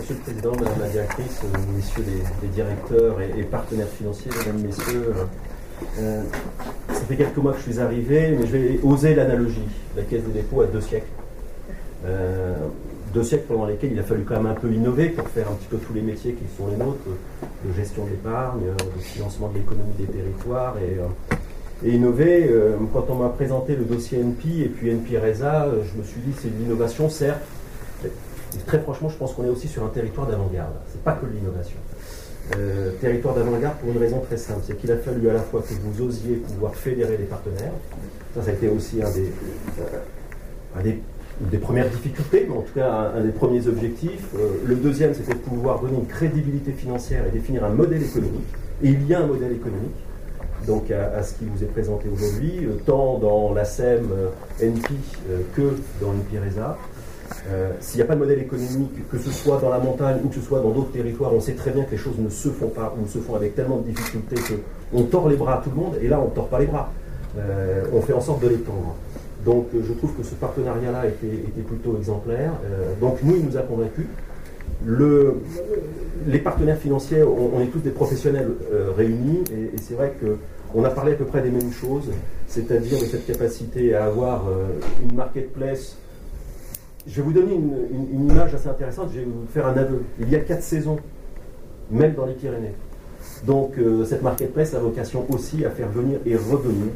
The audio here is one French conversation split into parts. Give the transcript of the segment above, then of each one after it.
Monsieur le Président, Madame la Directrice, Messieurs les directeurs et partenaires financiers, Mesdames, Messieurs, ça fait quelques mois que je suis arrivé, mais je vais oser l'analogie. La Caisse des dépôts a 2 siècles. 2 siècles pendant lesquels il a fallu quand même un peu innover pour faire un petit peu tous les métiers qui sont les nôtres, de gestion d'épargne, de financement de l'économie des territoires et innover. Quand on m'a présenté le dossier NP et puis NP RESA, je me suis dit c'est de l'innovation, certes. Et très franchement, je pense qu'on est aussi sur un territoire d'avant-garde. C'est pas que de l'innovation. Territoire d'avant-garde pour une raison très simple, c'est qu'il a fallu à la fois que vous osiez pouvoir fédérer les partenaires. Ça a été aussi une des premières difficultés, mais en tout cas un des premiers objectifs. Le deuxième, c'était de pouvoir donner une crédibilité financière et définir un modèle économique. Et il y a un modèle économique, donc à ce qui vous est présenté aujourd'hui, tant dans la SEM NP que dans NP RESA. S'il n'y a pas de modèle économique, que ce soit dans la montagne ou que ce soit dans d'autres territoires, on sait très bien que les choses ne se font pas ou se font avec tellement de difficultés qu'on tord les bras à tout le monde, et là on ne tord pas les bras. On fait en sorte de les tendre. Donc je trouve que ce partenariat-là était plutôt exemplaire. Donc nous, il nous a convaincus. Les partenaires financiers, on est tous des professionnels réunis, et c'est vrai qu'on a parlé à peu près des mêmes choses, c'est-à-dire de cette capacité à avoir une marketplace. Je vais vous donner une image assez intéressante, je vais vous faire un aveu. Il y a 4 saisons, même dans les Pyrénées. Donc cette marketplace a vocation aussi à faire venir et revenir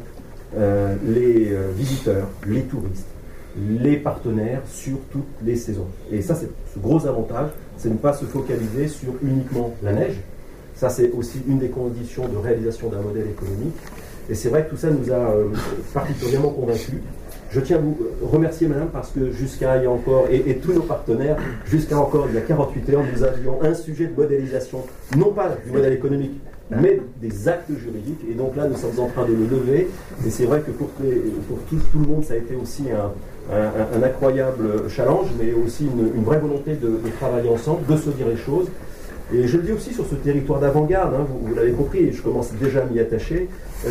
les visiteurs, les touristes, les partenaires sur toutes les saisons. Et ça, c'est ce gros avantage, c'est de ne pas se focaliser sur uniquement la neige. Ça, c'est aussi une des conditions de réalisation d'un modèle économique. Et c'est vrai que tout ça nous a particulièrement convaincus. Je tiens à vous remercier, madame, parce que jusqu'à il y a encore, et tous nos partenaires, jusqu'à encore il y a 48 heures, nous avions un sujet de modélisation, non pas du modèle économique, mais des actes juridiques. Et donc là, nous sommes en train de le lever. Et c'est vrai que pour tout le monde, ça a été aussi un incroyable challenge, mais aussi une vraie volonté de travailler ensemble, de se dire les choses. Et je le dis aussi sur ce territoire d'avant-garde, hein, vous l'avez compris, et je commence déjà à m'y attacher,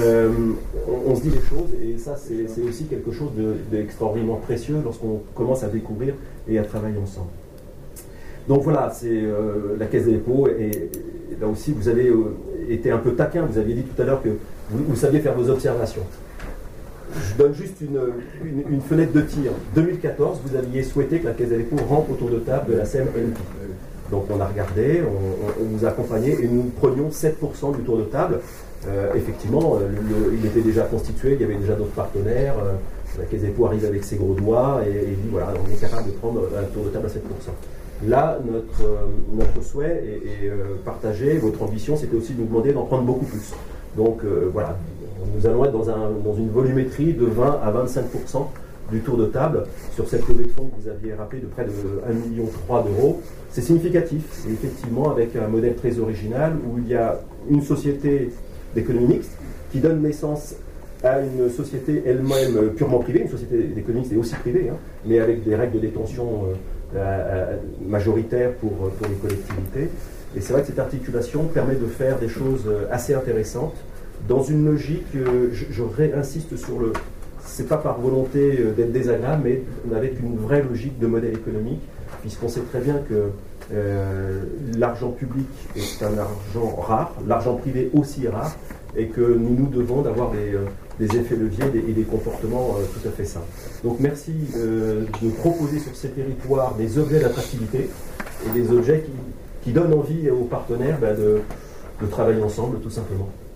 on se dit les choses, et ça c'est aussi quelque chose d'extraordinairement précieux lorsqu'on commence à découvrir et à travailler ensemble. Donc voilà, c'est la Caisse des dépôts, et là aussi vous avez été un peu taquin, vous aviez dit tout à l'heure que vous saviez faire vos observations. Je donne juste une fenêtre de tir. 2014, vous aviez souhaité que la Caisse des dépôts rentre autour de table de la SEM NP. Donc on a regardé, on vous a accompagné et nous prenions 7% du tour de table. Effectivement, il était déjà constitué, il y avait déjà d'autres partenaires. La Caisse des dépôts arrive avec ses gros doigts et dit voilà, on est capable de prendre un tour de table à 7%. Là, notre souhait est partagé, votre ambition, c'était aussi de nous demander d'en prendre beaucoup plus. Donc voilà, nous allons être dans une volumétrie de 20 à 25% du tour de table sur cette levée de fonds que vous aviez rappelé de près de 1,3 million d'euros. C'est significatif, et effectivement, avec un modèle très original où il y a une société d'économie mixte qui donne naissance à une société elle-même purement privée, une société d'économie mixte est aussi privée, hein, mais avec des règles de détention majoritaires pour les collectivités. Et c'est vrai que cette articulation permet de faire des choses assez intéressantes dans une logique, je réinsiste sur c'est pas par volonté d'être désagréable, mais avec une vraie logique de modèle économique, puisqu'on sait très bien que l'argent public est un argent rare, l'argent privé aussi est rare, et que nous devons d'avoir des effets leviers et des comportements tout à fait sains. Donc merci de proposer sur ces territoires des objets d'attractivité et des objets qui donnent envie aux partenaires de travailler ensemble, tout simplement.